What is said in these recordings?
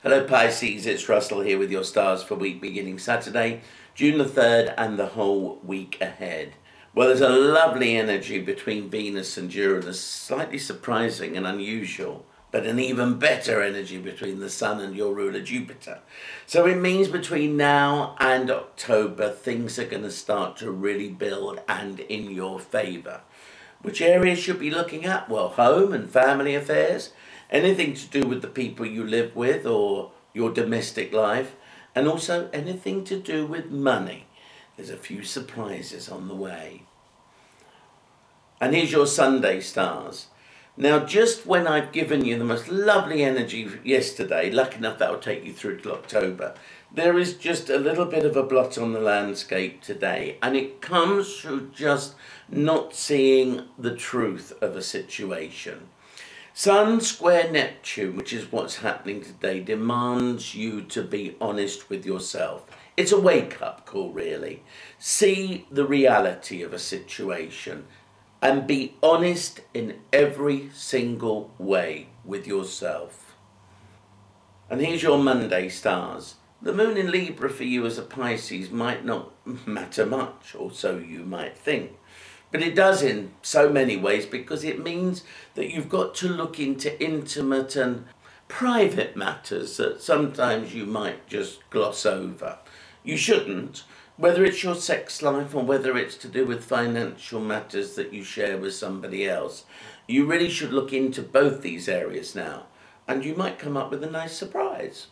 Hello Pisces, it's Russell here with your stars for week beginning Saturday, June the 3rd and the whole week ahead. Well, there's a lovely energy between Venus and Uranus, slightly surprising and unusual, but an even better energy between the Sun and your ruler Jupiter. So it means between now and October, things are going to start to really build and in your favour. Which areas should be looking at? Well, home and family affairs, anything to do with the people you live with or your domestic life, and also anything to do with money. There's a few surprises on the way. And here's your Sunday stars. Now, just when I've given you the most lovely energy yesterday, lucky enough that will take you through to October, there is just a little bit of a blot on the landscape today, and it comes through just not seeing the truth of a situation. Sun square Neptune, which is what's happening today, demands you to be honest with yourself. It's a wake-up call, really. See the reality of a situation and be honest in every single way with yourself. And here's your Monday stars. The moon in Libra for you as a Pisces might not matter much, or so you might think. But it does in so many ways, because it means that you've got to look into intimate and private matters that sometimes you might just gloss over. You shouldn't, whether it's your sex life or whether it's to do with financial matters that you share with somebody else. You really should look into both these areas now, and you might come up with a nice surprise.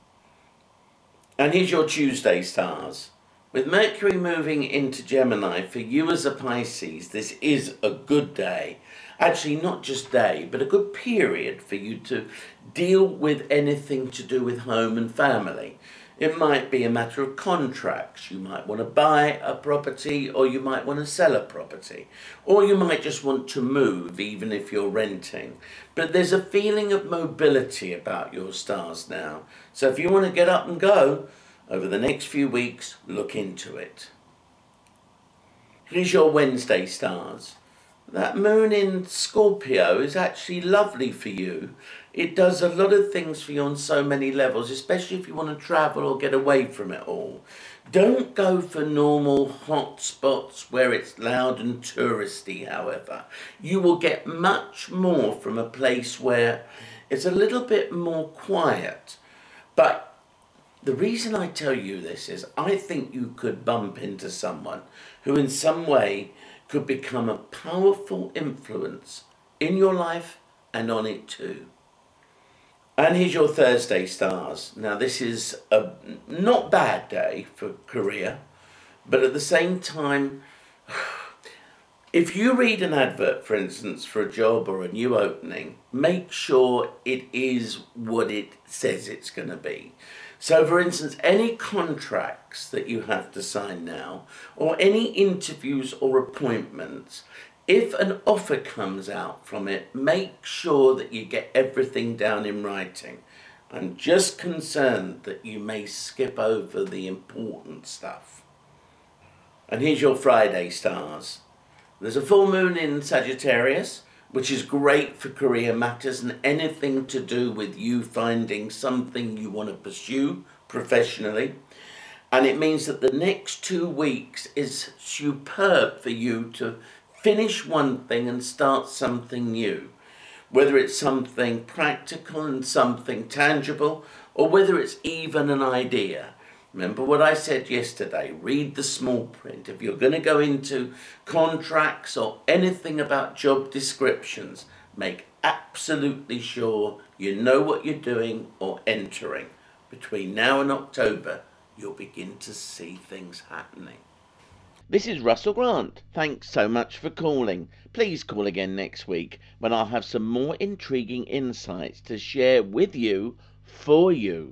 And here's your Tuesday stars. With Mercury moving into Gemini, for you as a Pisces, this is a good day. Actually, not just day, but a good period for you to deal with anything to do with home and family. It might be a matter of contracts. You might want to buy a property, or you might want to sell a property. Or you might just want to move, even if you're renting. But there's a feeling of mobility about your stars now. So if you want to get up and go, over the next few weeks, look into it. Here's your Wednesday stars. That moon in Scorpio is actually lovely for you. It does a lot of things for you on so many levels, especially if you want to travel or get away from it all. Don't go for normal hot spots where it's loud and touristy, however. You will get much more from a place where it's a little bit more quiet. But the reason I tell you this is I think you could bump into someone who in some way could become a powerful influence in your life and on it too. And here's your Thursday stars. Now this is a not bad day for career, but at the same time, if you read an advert, for instance, for a job or a new opening, make sure it is what it says it's going to be. So, for instance, any contracts that you have to sign now, or any interviews or appointments, if an offer comes out from it, make sure that you get everything down in writing. I'm just concerned that you may skip over the important stuff. And here's your Friday stars. There's a full moon in Sagittarius, which is great for career matters and anything to do with you finding something you want to pursue professionally. And it means that the next 2 weeks is superb for you to finish one thing and start something new. Whether it's something practical and something tangible, or whether it's even an idea. Remember what I said yesterday, read the small print. If you're going to go into contracts or anything about job descriptions, make absolutely sure you know what you're doing or entering. Between now and October, you'll begin to see things happening. This is Russell Grant. Thanks so much for calling. Please call again next week when I'll have some more intriguing insights to share with you, for you.